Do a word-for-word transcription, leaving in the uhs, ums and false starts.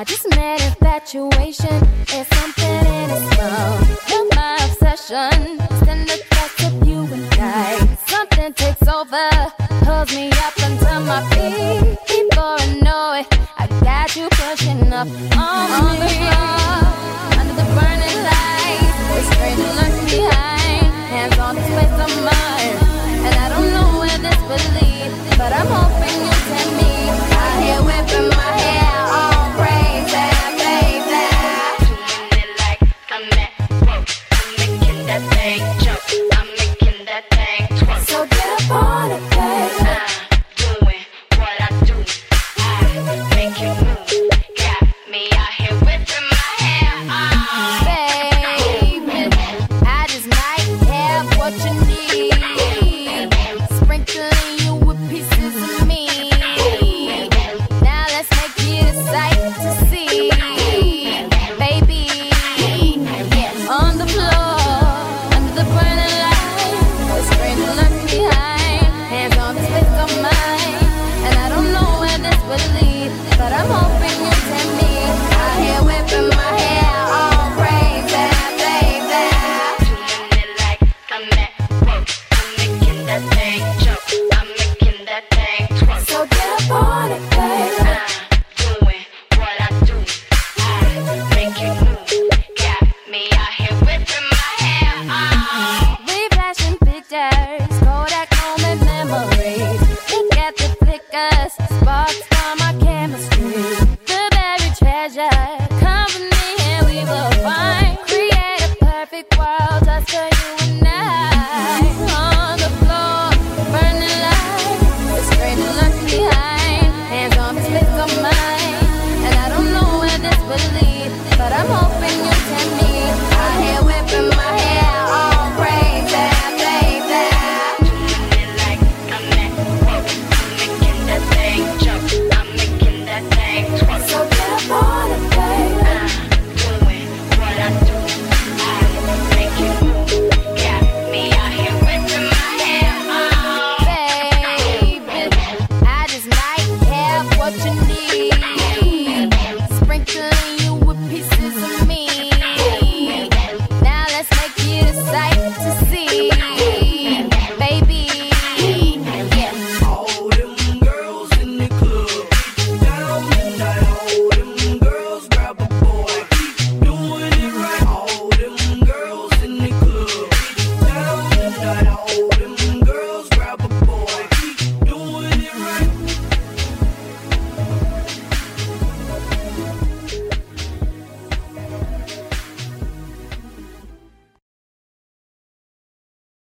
I just met infatuation. There's something in its phone. You're my obsession. Stand the thoughts of you and I. Something takes over, pulls me up until my feet. Before I know it, I got you pushing up on, on the floor. Under the burning lights, the stranger lurks behind. Hands on the space of mine, and I don't know where this will lead, but I'm hoping you tell me. Out here whipping my hair all crazy, baby. Doing it like I'm at work. I'm making that thing jump. I'm making that thing twerk. So get up on it, baby. I'm doing what I do. I make you move.